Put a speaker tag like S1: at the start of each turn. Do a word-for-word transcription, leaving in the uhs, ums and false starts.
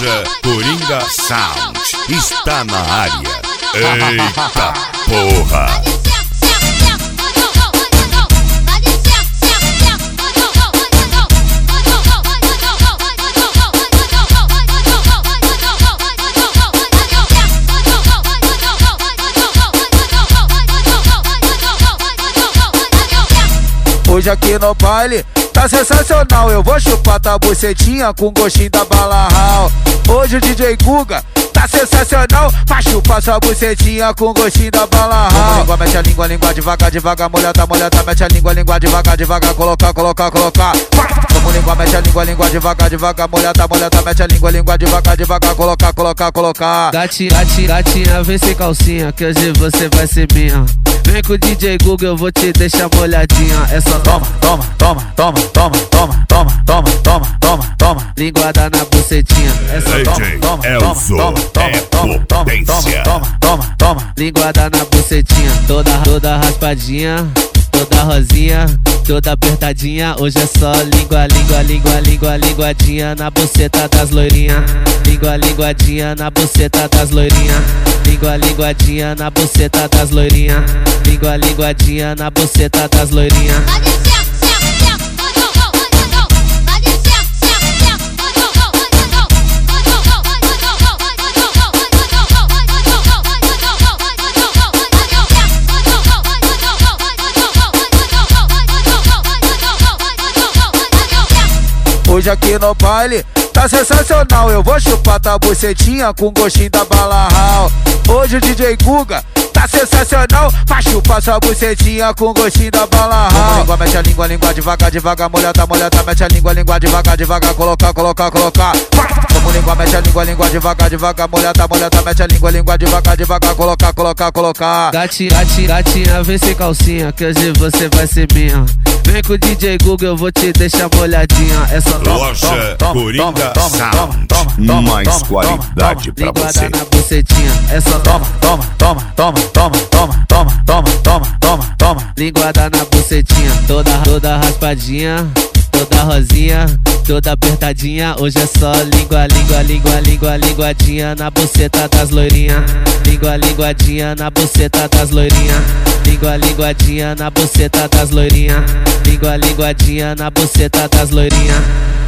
S1: Loja Coringa Sound está na área. Eita porra!
S2: Hoje aqui no baile tá sensacional, eu vou chupar tua bucetinha com gostinho da bala Hall. Hoje o D J Guga tá sensacional, pra chupar sua bucetinha com gostinho da bala Hall. Língua, mete a língua, língua devagar, devagar, molhada, molhada, mete a língua, língua devagar, devagar, colocar, colocar, colocar. Vamos língua, mete a língua, língua devagar, devagar, molhada, molhada, mete a língua, língua devagar, devagar, colocar, colocar, colocar.
S3: Gatinha, gatinha, gatinha, vem sem calcinha, que hoje você vai ser minha. Vem com o D J Guga, eu vou te deixar molhadinha. É só
S2: toma, toma, toma, toma, toma, toma, toma, toma, toma, toma, toma.
S3: Linguada na bucetinha. É só
S1: toma, toma, Elzo, toma, toma, toma, potência.
S2: Toma, toma, toma.
S3: Linguada na bucetinha, toda, toda raspadinha, toda rosinha, toda apertadinha. Hoje é só língua, língua, língua, língua, linguadinha na buceta das loirinha. Língua, linguadinha na buceta das loirinha. Língua, linguadinha na buceta das loirinha. Língua, linguadinha na buceta das loirinha.
S2: Hoje aqui no baile tá sensacional, eu vou chupar tua bucetinha com gostinho da bala Hall. Hoje o D J Guga tá sensacional, pra chupar sua bucetinha com gostinho da bala Hall. Língua, mete a língua, língua devagar, devagar, molhada, molhada, mete a língua, língua devagar, devagar, colocar, colocar, colocar. Vamos língua, mete a língua, língua devagar, devagar, molhada, molhada, mete a língua, língua devagar, devagar, colocar, colocar, colocar.
S3: Gatinha, gatinha, gatinha, vem sem calcinha, que hoje você vai ser minha. Vem com o D J Guga, eu vou te deixar molhadinha. É só
S1: Loja Coringa Sound, mais qualidade pra você.
S3: Na bucetinha. É só
S2: toma, toma, toma, toma, toma, toma, toma, toma, toma, toma, toma.
S3: Linguada na bucetinha, toda, toda raspadinha, toda rosinha, toda apertadinha. Hoje é só língua, língua, língua, língua, linguadinha na buceta das loirinha. Língua, linguadinha na buceta das loirinha. Língua, linguadinha na buceta das loirinha. Língua, linguadinha na buceta das loirinha.